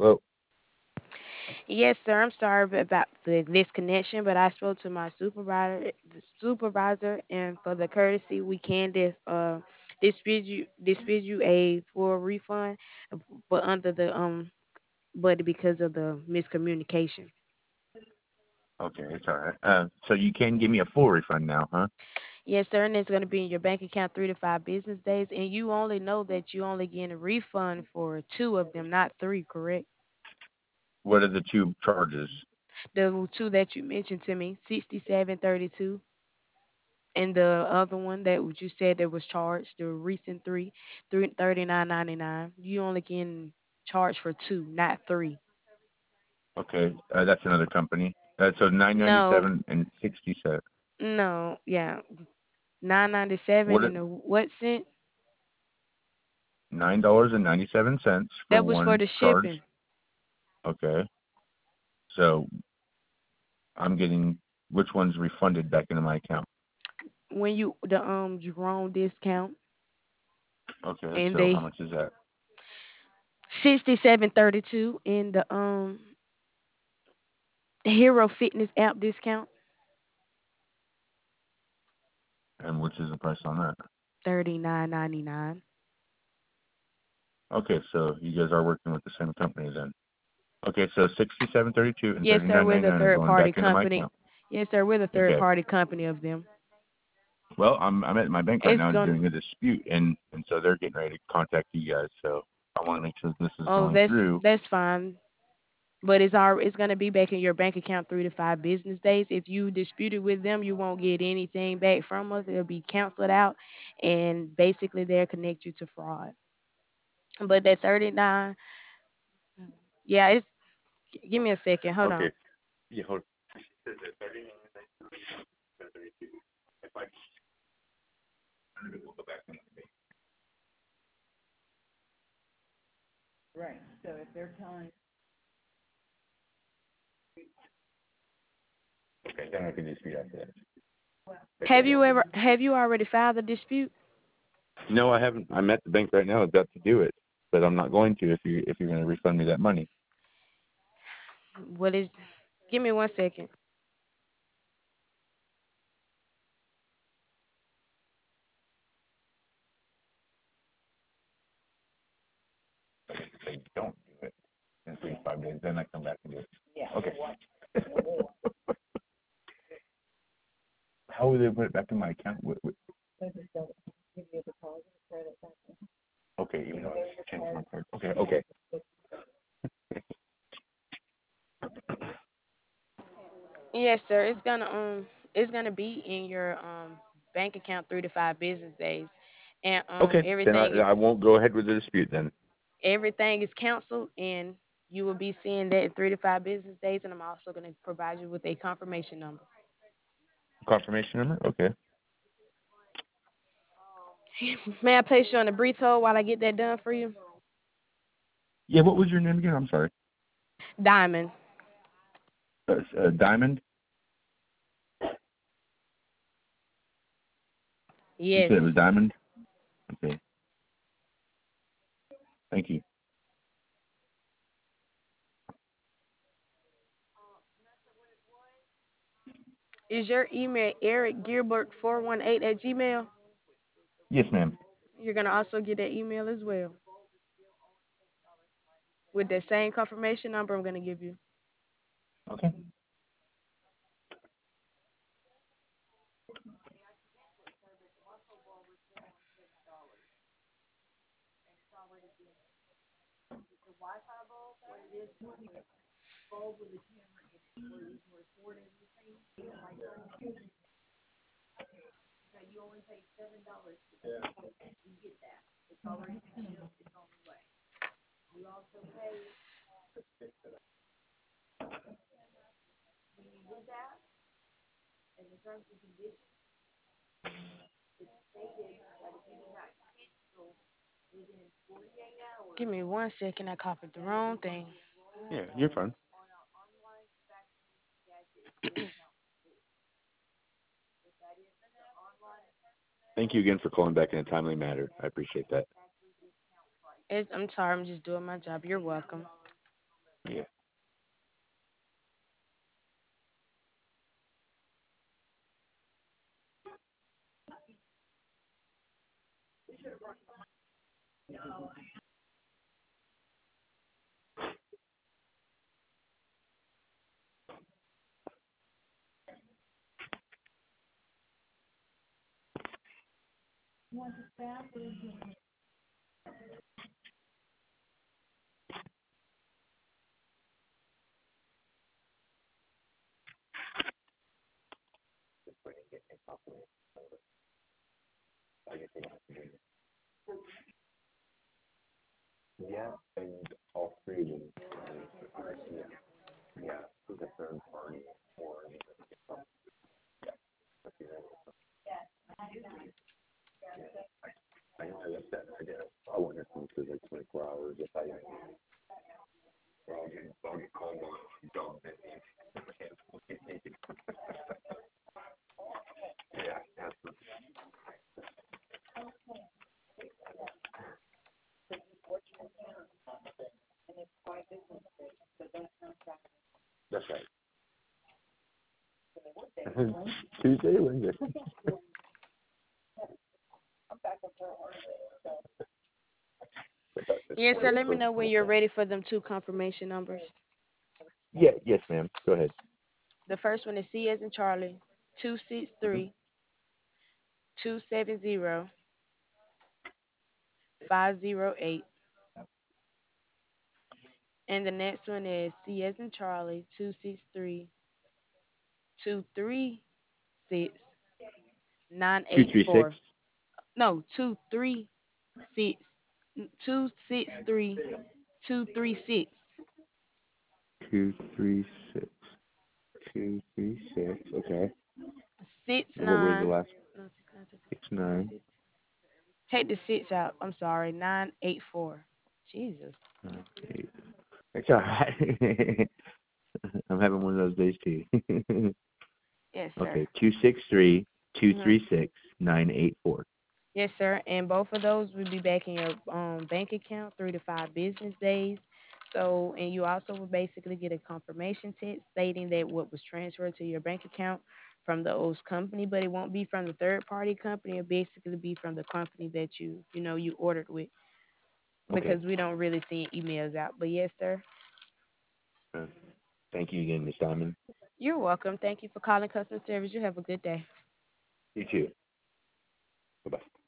Well, Yes, sir. I'm sorry about the disconnection, but I spoke to my supervisor, and for the courtesy, we can dispute you a full refund, but under the but because of the miscommunication. okay, it's all right. So you can give me a full refund now, huh? Yes, sir, and it's going to be in your bank account 3 to 5 business days, and you only know that you only get a refund for two of them, not three, correct? What are the two charges? The two that you mentioned to me, 6732. And the other one that you said that was charged, the recent three 39.99. You only getting charged for two, not three. Okay, that's another company. So nine ninety No, seven and 67. no, yeah, 9.97 What? and a what cent? $9.97 for That was for one the charge. shipping. Okay, so I'm getting which one's refunded back into my account? When you the Jerome discount Okay, and so how they much is that? 67.32 in the Hero Fitness app discount And which is the price on that? 39.99. Okay, so you guys are working with the same company then. Okay, so 67.32 and Yes, sir, we're the 39.99 are third going back party into my company. account. Yes, sir, we're the third Okay. party company of them. Well, I'm at my bank right It's now gonna doing a dispute, and so they're getting ready to contact you guys. So I want to make sure this is Oh, going that's through. that's fine. But it's gonna be back in your bank account 3 to 5 business days. If you dispute it with them, you won't get anything back from us. It'll be canceled out, and basically they'll connect you to fraud. But that 39, yeah, it's. Give me a second. Hold Okay. on. Yeah, hold. Okay, then I can dispute after that. Have you already filed the dispute? No, I haven't. I'm at the bank right now, about to do it, but I'm not going to if you're going to refund me that money. What is? Give me 1 second. If they don't do it in 3 to 5 days, then I come back and do it. Yeah. Okay. How will they put it back in my account? Okay, even though I changed my card. Okay, okay. Yes, sir. It's gonna be in your bank account 3 to 5 business days, and Okay, then I won't go ahead with the dispute then. everything is canceled, and you will be seeing that in 3 to 5 business days. And I'm also gonna provide you with a confirmation number. Confirmation number? Okay. May I place you on a brief hold while I get that done for you? Yeah, what was your name again? I'm sorry. Diamond. Diamond? You said it Yes. was Diamond? Okay, thank you. Is your email Eric Gilbert 418 at Gmail? Yes, ma'am. You're gonna also get that email as well with that same confirmation number I'm gonna give you. Okay. Give me 1 second. I copied the wrong thing. Yeah, you're fine. Thank you again for calling back in a timely manner. I appreciate that. I'm sorry. I'm just doing my job. You're welcome. Yeah. Yeah, and all three of them. Yeah, the third party or I know I left that. I wonder if it's like 24 hours if I I'll get called on dumb yeah, that's right. Tuesday, Wednesday. Yes, sir. Let me know when you're ready for them two confirmation numbers. Yeah, yes, ma'am. Go ahead. The first one is C as in Charlie, 263 270 508. And the next one is C as in Charlie, 263 236 236. 984. No, 236 263 236 236. 236. Okay. six And what was the nine. last? No, 69, 69. take the six out. I'm sorry, 984. Jesus. Eight. It's all right. I'm having one of those days too. Yes, sir. Okay. 263 two Mhm. three six 984. Yes, sir. And both of those will be back in your bank account 3 to 5 business days. So, and you also will basically get a confirmation text stating that what was transferred to your bank account from the host company, but it won't be from the third party company. It'll basically be from the company that you ordered with Okay. because we don't really send emails out. But yes, sir. Uh, Thank you again, Miss Diamond. You're welcome. Thank you for calling customer service. You have a good day. You too. Bye bye.